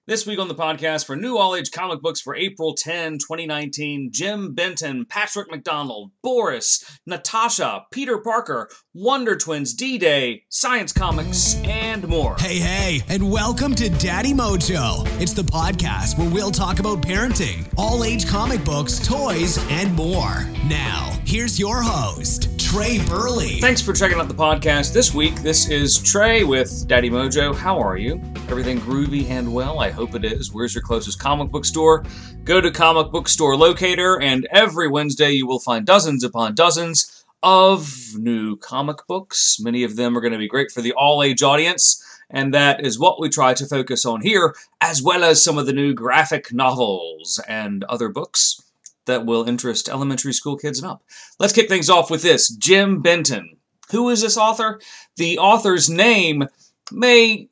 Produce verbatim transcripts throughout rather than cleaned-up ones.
This week on the podcast for New All Age Comic Books for April tenth, twenty nineteen, Jim Benton, Patrick McDonnell, Boris, Natasha, Peter Parker, Wonder Twins, D-Day, Science Comics, and more. Hey, hey, and welcome to Daddy Mojo. It's the podcast where we'll talk about parenting, all-age comic books, toys, and more. Now, here's your host, Trey Burley. Thanks for checking out the podcast this week. This is Trey with Daddy Mojo. How are you? Everything groovy and well? I hope it is. Where's your closest comic book store? Go to Comic Book Store Locator, and every Wednesday you will find dozens upon dozens of new comic books. Many of them are going to be great for the all-age audience, and that is what we try to focus on here, as well as some of the new graphic novels and other books that will interest elementary school kids and up. Let's kick things off with this. Jim Benton. Who is this author? The author's name may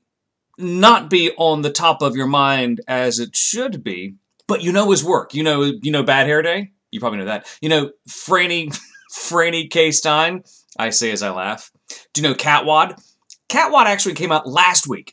not be on the top of your mind as it should be, but you know his work. You know, you know Bad Hair Day? You probably know that. You know Franny, Franny K. Stein? I say as I laugh. Do you know Catwad? Catwad actually came out last week.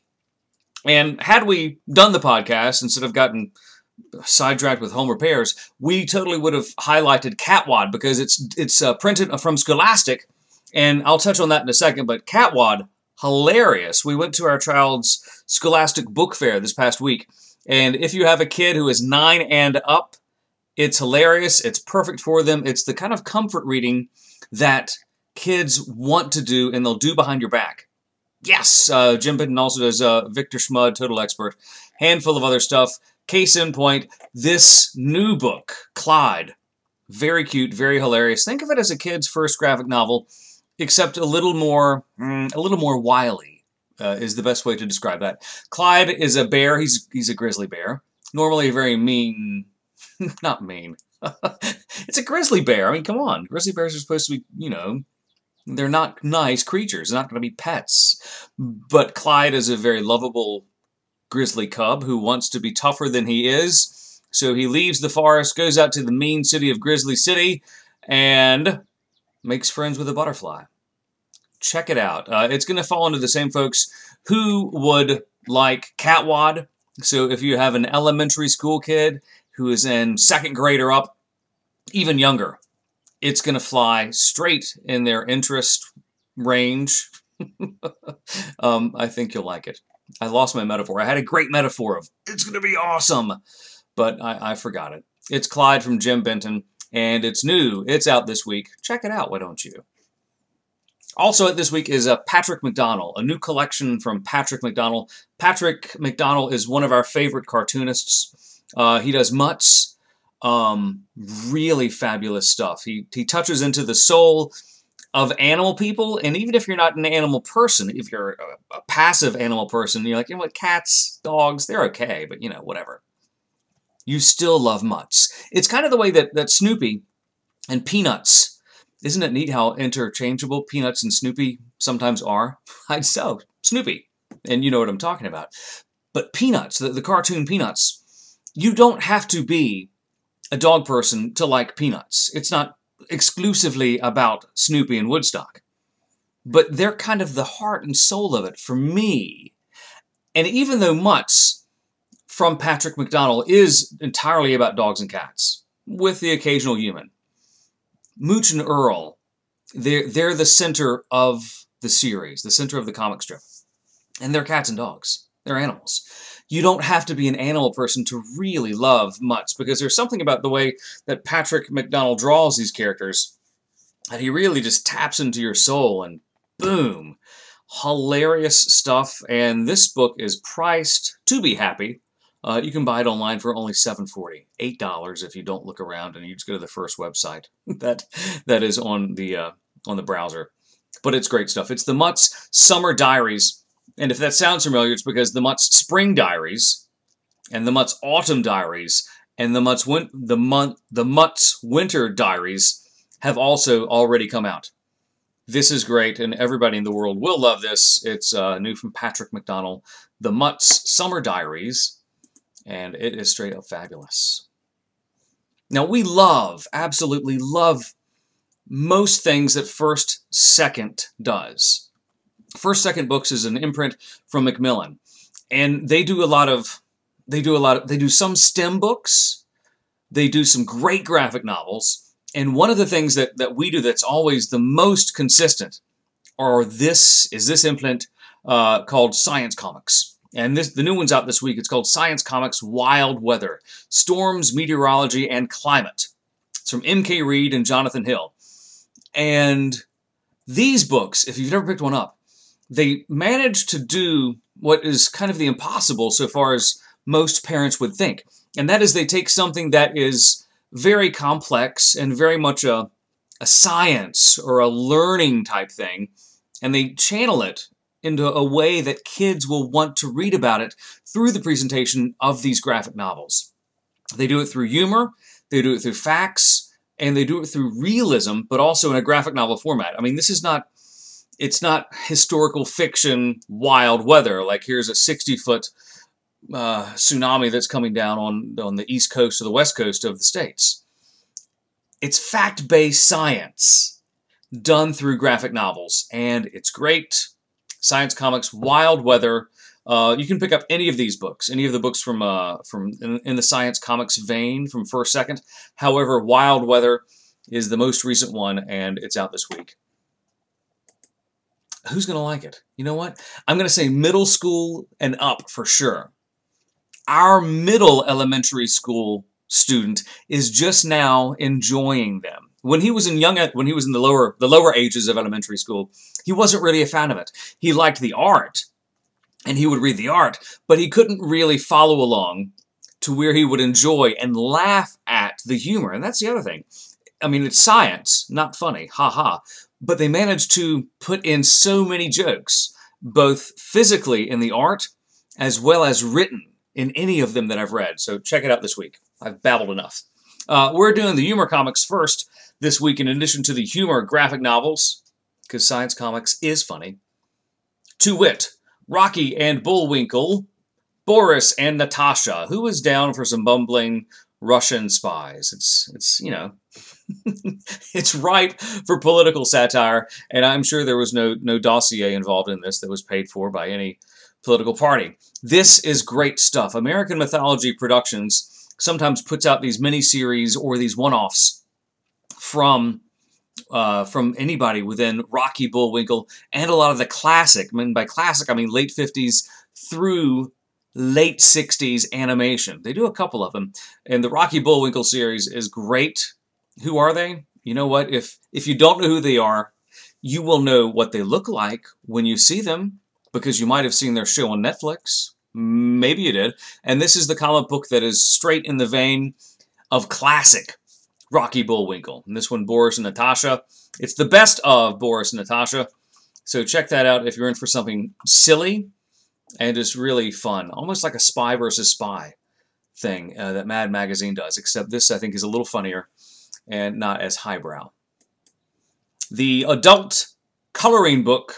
And had we done the podcast, instead of gotten sidetracked with home repairs, we totally would have highlighted Catwad because it's it's uh, printed from Scholastic, and I'll touch on that in a second, but Catwad, hilarious. We went to our child's Scholastic book fair this past week, and if you have a kid who is nine and up, it's hilarious. It's perfect for them. It's the kind of comfort reading that kids want to do, and they'll do behind your back. Yes, uh, Jim Benton also does uh, Victor Schmud, Total Expert, handful of other stuff. Case in point, this new book, Clyde, very cute, very hilarious. Think of it as a kid's first graphic novel, except a little more, mm, a little more wily. Uh, is the best way to describe that. Clyde is a bear. He's he's a grizzly bear. Normally a very mean, not mean. It's a grizzly bear. I mean, come on. Grizzly bears are supposed to be, you know, they're not nice creatures. They're not going to be pets. But Clyde is a very lovable grizzly cub who wants to be tougher than he is. So he leaves the forest, goes out to the mean city of Grizzly City, and makes friends with a butterfly. Check it out. Uh, it's going to fall into the same folks who would like Catwad. So if you have an elementary school kid who is in second grade or up, even younger, it's going to fly straight in their interest range. um, I think you'll like it. I lost my metaphor. I had a great metaphor of, it's going to be awesome, but I, I forgot it. It's Clyde from Jim Benton, and it's new. It's out this week. Check it out, why don't you? Also this week is uh, Patrick McDonnell, a new collection from Patrick McDonnell. Patrick McDonnell is one of our favorite cartoonists. Uh, he does Mutts, um, really fabulous stuff. He, he touches into the soul of animal people, and even if you're not an animal person, if you're a, a passive animal person, you're like, you know what, cats, dogs, they're okay, but you know, whatever. You still love Mutts. It's kind of the way that, that Snoopy and Peanuts, isn't it neat how interchangeable Peanuts and Snoopy sometimes are? I'd so, Snoopy, and you know what I'm talking about. But Peanuts, the, the cartoon Peanuts, you don't have to be a dog person to like Peanuts. It's not exclusively about Snoopy and Woodstock, but they're kind of the heart and soul of it for me. And even though Mutts from Patrick McDonnell is entirely about dogs and cats, with the occasional human, Mooch and Earl, they're, they're the center of the series, the center of the comic strip. And they're cats and dogs. They're animals. You don't have to be an animal person to really love Mutts, because there's something about the way that Patrick McDonnell draws these characters that he really just taps into your soul, and boom, hilarious stuff. And this book is priced to be happy. Uh, you can buy it online for only seven dollars and forty cents, eight dollars if you don't look around and you just go to the first website that that is on the uh, on the browser. But it's great stuff. It's the Mutts Summer Diaries. And if that sounds familiar, it's because the Mutts Spring Diaries and the Mutts Autumn Diaries and the Mutts win- the month the Mutts Winter Diaries have also already come out. This is great, and everybody in the world will love this. It's uh, new from Patrick McDonnell, the Mutts Summer Diaries, and it is straight up fabulous. Now, we love, absolutely love, most things that First Second does. First Second Books is an imprint from Macmillan, and they do a lot of They do a lot of, they do some STEM books. They do some great graphic novels. And one of the things that, that we do that's always the most consistent are this, is this imprint uh, called Science Comics. And this, the new one's out this week. It's called Science Comics Wild Weather, Storms, Meteorology, and Climate. It's from M K Reed and Jonathan Hill. And these books, if you've never picked one up, they manage to do what is kind of the impossible so far as most parents would think. And that is they take something that is very complex and very much a, a science or a learning type thing, and they channel it into a way that kids will want to read about it through the presentation of these graphic novels. They do it through humor, they do it through facts, and they do it through realism, but also in a graphic novel format. I mean, this is not, it's not historical fiction wild weather, like here's a sixty-foot uh, tsunami that's coming down on, on the east coast or the west coast of the States. It's fact-based science done through graphic novels, and it's great. Science Comics Wild Weather. Uh, you can pick up any of these books, any of the books from uh, from in, in the Science Comics vein from First Second. However, Wild Weather is the most recent one, and it's out this week. Who's going to like it? You know what? I'm going to say middle school and up for sure. Our middle elementary school student is just now enjoying them. When he was in young, when he was in the lower the lower ages of elementary school, he wasn't really a fan of it. He liked the art, and he would read the art, but he couldn't really follow along to where he would enjoy and laugh at the humor. And that's the other thing. I mean, it's science, not funny, ha ha. But they managed to put in so many jokes, both physically in the art as well as written in any of them that I've read. So check it out this week. I've babbled enough. Uh, we're doing the humor comics first this week, in addition to the humor graphic novels, because Science Comics is funny. To wit, Rocky and Bullwinkle, Boris and Natasha. Who is down for some bumbling Russian spies? It's, it's you know, it's ripe for political satire, and I'm sure there was no, no dossier involved in this that was paid for by any political party. This is great stuff. American Mythology Productions sometimes puts out these miniseries or these one-offs from uh, from anybody within Rocky, Bullwinkle, and a lot of the classic. I mean, by classic, I mean late fifties through late sixties animation. They do a couple of them, and the Rocky Bullwinkle series is great. Who are they? You know what? If if you don't know who they are, you will know what they look like when you see them, because you might have seen their show on Netflix. Maybe you did. And this is the comic book that is straight in the vein of classic Rocky Bullwinkle. And this one, Boris and Natasha. It's the best of Boris and Natasha. So check that out if you're in for something silly and just really fun. Almost like a spy versus spy thing uh, that Mad Magazine does. Except this, I think, is a little funnier and not as highbrow. The adult coloring book,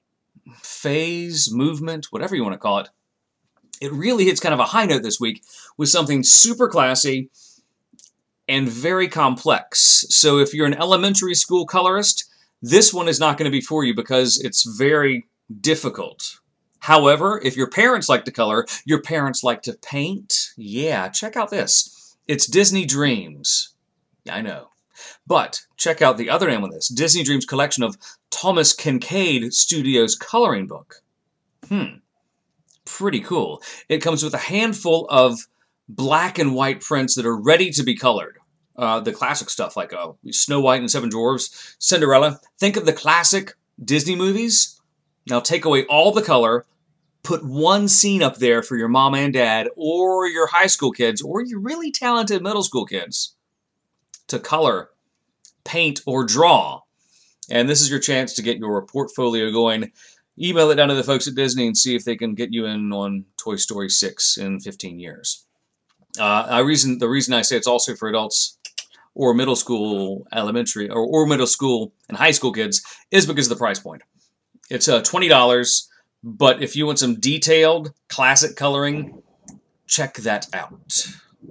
phase, movement, whatever you want to call it, it really hits kind of a high note this week with something super classy and very complex. So if you're an elementary school colorist, this one is not going to be for you because it's very difficult. However, if your parents like to color, your parents like to paint, yeah, check out this. It's Disney Dreams. I know. But check out the other name on this, Disney Dreams collection of Thomas Kincaid Studios coloring book. Hmm. Pretty cool. It comes with a handful of black and white prints that are ready to be colored. Uh, the classic stuff like uh, Snow White and Seven Dwarfs, Cinderella. Think of the classic Disney movies. Now take away all the color, put one scene up there for your mom and dad, or your high school kids, or your really talented middle school kids to color, paint, or draw. And this is your chance to get your portfolio going. Email it down to the folks at Disney and see if they can get you in on Toy Story six in fifteen years. Uh, I reason the reason I say it's also for adults or middle school, elementary, or, or middle school and high school kids is because of the price point. It's uh, twenty dollars, but if you want some detailed classic coloring, check that out.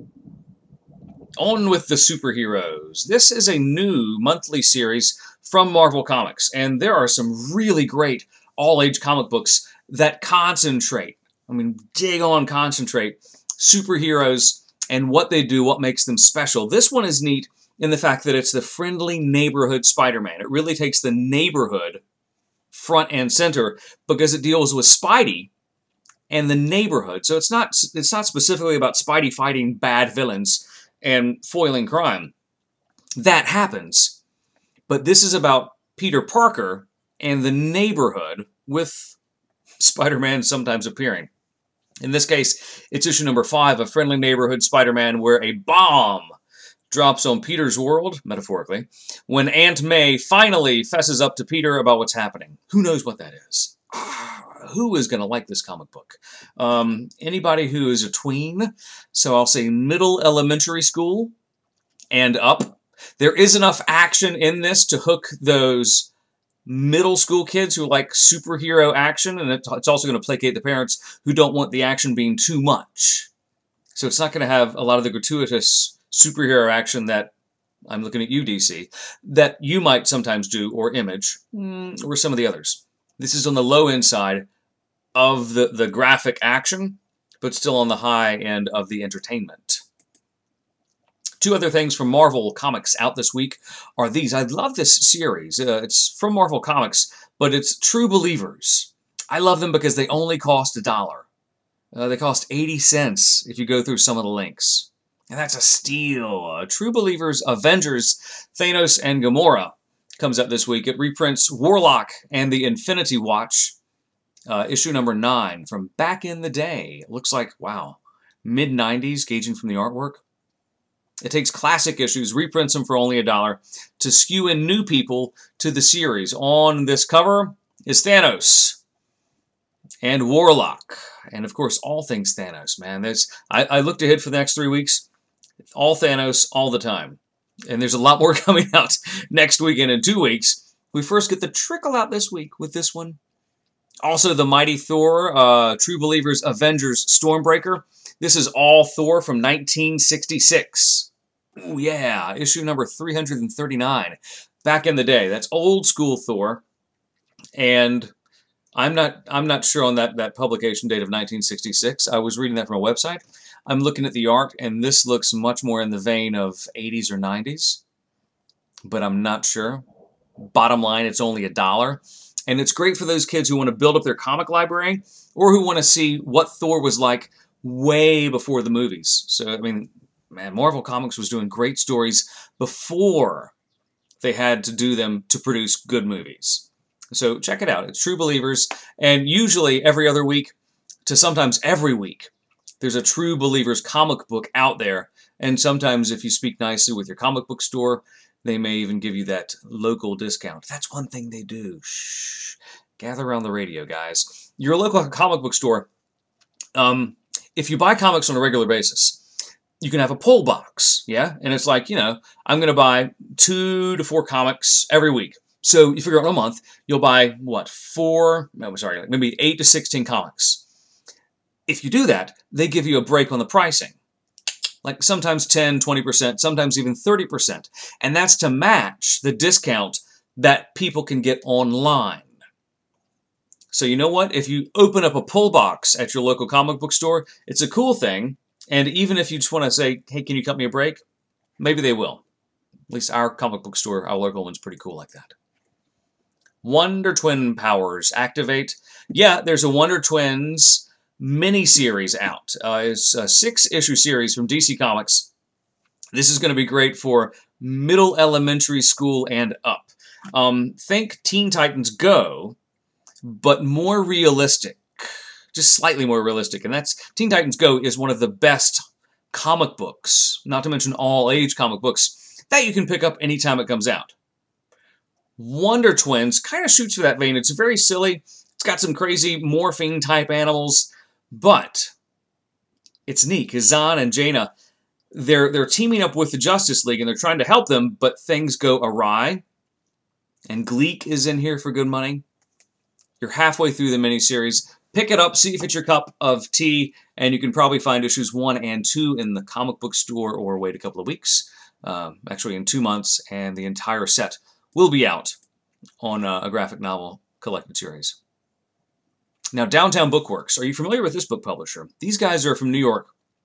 On with the superheroes. This is a new monthly series from Marvel Comics, and there are some really great all-age comic books that concentrate, I mean, dig on concentrate superheroes and what they do, what makes them special. This one is neat in the fact that it's the friendly neighborhood Spider-Man. It really takes the neighborhood front and center because it deals with Spidey and the neighborhood. So it's not it's not specifically about Spidey fighting bad villains and foiling crime. That happens. But this is about Peter Parker and the neighborhood with Spider-Man sometimes appearing. In this case, it's issue number five of Friendly Neighborhood Spider-Man, where a bomb drops on Peter's world, metaphorically, when Aunt May finally fesses up to Peter about what's happening. Who knows what that is? Who is going to like this comic book? Um, anybody who is a tween, so I'll say middle elementary school and up. There is enough action in this to hook those middle school kids who like superhero action, and it's also going to placate the parents who don't want the action being too much. So it's not going to have a lot of the gratuitous superhero action that, I'm looking at you, D C, that you might sometimes do, or Image, or some of the others. This is on the low end side of the, the graphic action, but still on the high end of the entertainment. Two other things from Marvel Comics out this week are these. I love this series. Uh, it's from Marvel Comics, but it's True Believers. I love them because they only cost a dollar. Uh, they cost eighty cents if you go through some of the links. And that's a steal. Uh, True Believers Avengers Thanos and Gamora comes out this week. It reprints Warlock and the Infinity Watch, uh, issue number nine from back in the day. It looks like, wow, mid nineties, gauging from the artwork. It takes classic issues, reprints them for only a dollar, to skew in new people to the series. On this cover is Thanos and Warlock. And, of course, all things Thanos, man. There's, I, I looked ahead for the next three weeks. All Thanos, all the time. And there's a lot more coming out next week and in two weeks. We first get the trickle out this week with this one. Also, the Mighty Thor, uh, True Believers Avengers Stormbreaker. This is all Thor from nineteen sixty-six. Ooh, yeah, issue number three hundred thirty-nine. Back in the day. That's old school Thor. And I'm not I'm not sure on that, that publication date of nineteen sixty-six. I was reading that from a website. I'm looking at the art, and this looks much more in the vein of eighties or nineties. But I'm not sure. Bottom line, it's only a dollar. And it's great for those kids who want to build up their comic library or who want to see what Thor was like way before the movies. So, I mean, man, Marvel Comics was doing great stories before they had to do them to produce good movies. So check it out. It's True Believers. And usually every other week to sometimes every week, there's a True Believers comic book out there. And sometimes if you speak nicely with your comic book store, they may even give you that local discount. That's one thing they do. Shh. Gather around the radio, guys. Your local comic book store, um, if you buy comics on a regular basis, you can have a pull box, yeah? And it's like, you know, I'm going to buy two to four comics every week. So you figure out in a month, you'll buy, what, four, no, sorry, maybe eight to sixteen comics. If you do that, they give you a break on the pricing. Like sometimes ten, twenty percent, sometimes even thirty percent. And that's to match the discount that people can get online. So you know what? If you open up a pull box at your local comic book store, it's a cool thing. And even if you just want to say, hey, can you cut me a break? Maybe they will. At least our comic book store, our local one's pretty cool like that. Wonder Twin powers activate. Yeah, there's a Wonder Twins mini-series out. Uh, it's a six-issue series from D C Comics. This is going to be great for middle elementary school and up. Um, think Teen Titans Go, but more realistic. Just slightly more realistic. And that's Teen Titans Go is one of the best comic books, not to mention all-age comic books, that you can pick up anytime it comes out. Wonder Twins kind of shoots for that vein. It's very silly. It's got some crazy morphing-type animals, but it's neat because Zahn and Jaina, they're, they're teaming up with the Justice League, and they're trying to help them, but things go awry. And Gleek is in here for good money. You're halfway through the miniseries. Pick it up, see if it's your cup of tea, and you can probably find issues one and two in the comic book store or wait a couple of weeks. Um, actually, in two months, and the entire set will be out on a, a graphic novel collected series. Now, Downtown Bookworks. Are you familiar with this book publisher? These guys are from New York.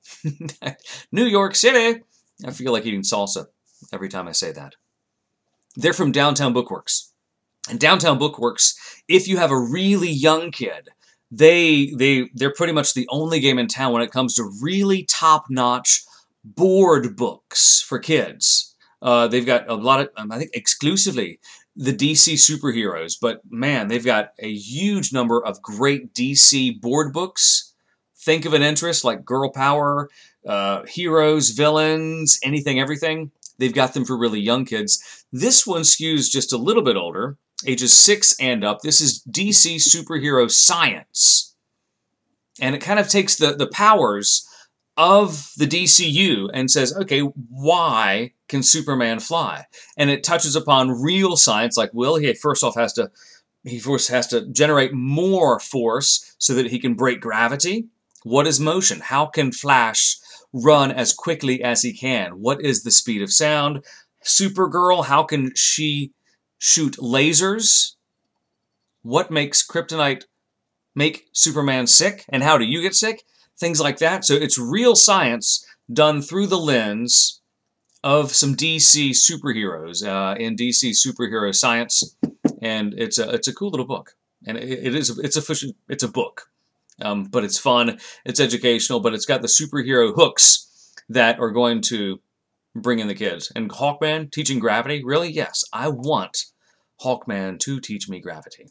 New York City. I feel like eating salsa every time I say that. They're from Downtown Bookworks. And Downtown Bookworks, if you have a really young kid, they, they, they're pretty much the only game in town when it comes to really top-notch board books for kids. Uh, they've got a lot of, um, I think, exclusively the D C superheroes. But, man, they've got a huge number of great D C board books. Think of an interest like Girl Power, uh, heroes, villains, anything, everything. They've got them for really young kids. This one skews just a little bit older, ages six and up. This is D C Superhero Science. And it kind of takes the, the powers of the D C U and says, okay, why can Superman fly? And it touches upon real science, like, well, he first off has to, he first has to generate more force so that he can break gravity. What is motion? How can Flash run as quickly as he can? What is the speed of sound? Supergirl, how can she shoot lasers? What makes kryptonite make Superman sick? And how do you get sick? Things like that. So it's real science done through the lens of some D C superheroes uh, in D C Superhero Science, and it's a it's a cool little book. And it, it is it's a it's a book, um, but it's fun, it's educational, but it's got the superhero hooks that are going to bring in the kids. And Hawkman teaching gravity, really? Yes, I want Hawkman to teach me gravity.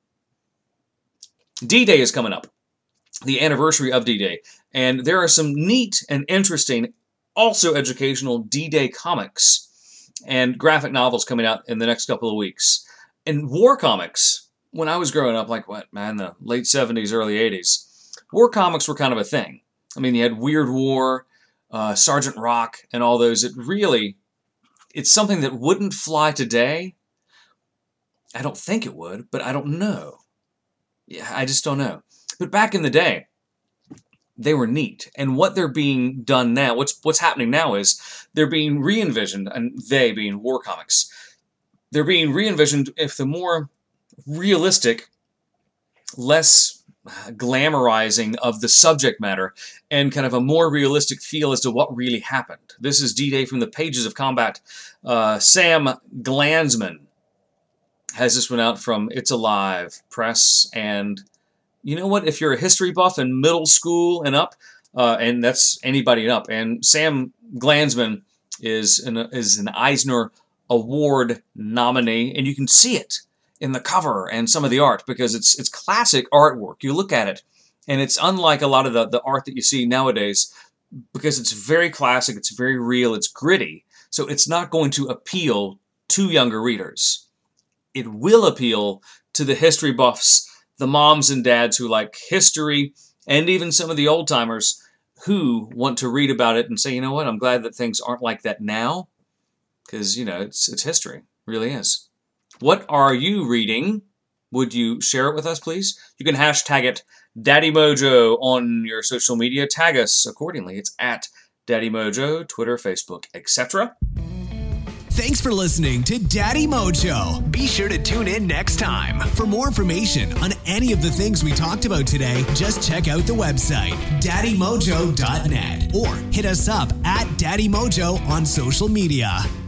D-Day is coming up. The anniversary of D-Day. And there are some neat and interesting, also educational D-Day comics and graphic novels coming out in the next couple of weeks. And war comics, when I was growing up, like what, man, the late seventies, early eighties, war comics were kind of a thing. I mean, you had Weird War, uh, Sergeant Rock, and all those. It really, it's something that wouldn't fly today. I don't think it would, but I don't know. Yeah, I just don't know. But back in the day, they were neat. And what they're being done now, what's what's happening now is they're being re-envisioned, and they being war comics, they're being re-envisioned if the more realistic, less glamorizing of the subject matter, and kind of a more realistic feel as to what really happened. This is D-Day from the pages of combat. Uh, Sam Glanzman has this one out from It's Alive Press, and you know what? If you're a history buff in middle school and up, uh, and that's anybody and up, and Sam Glanzman is an, is an Eisner Award nominee, and you can see it in the cover and some of the art because it's it's classic artwork. You look at it, and it's unlike a lot of the, the art that you see nowadays because it's very classic, it's very real, it's gritty, so it's not going to appeal to younger readers. It will appeal to the history buffs, the moms and dads who like history, and even some of the old-timers who want to read about it and say, you know what, I'm glad that things aren't like that now, because, you know, it's it's history. It really is. What are you reading? Would you share it with us, please? You can hashtag it Daddy Mojo on your social media. Tag us accordingly. It's at Daddy Mojo, Twitter, Facebook, et cetera. Thanks for listening to Daddy Mojo. Be sure to tune in next time. For more information on any of the things we talked about today, just check out the website, daddy mojo dot net, or hit us up at Daddy Mojo on social media.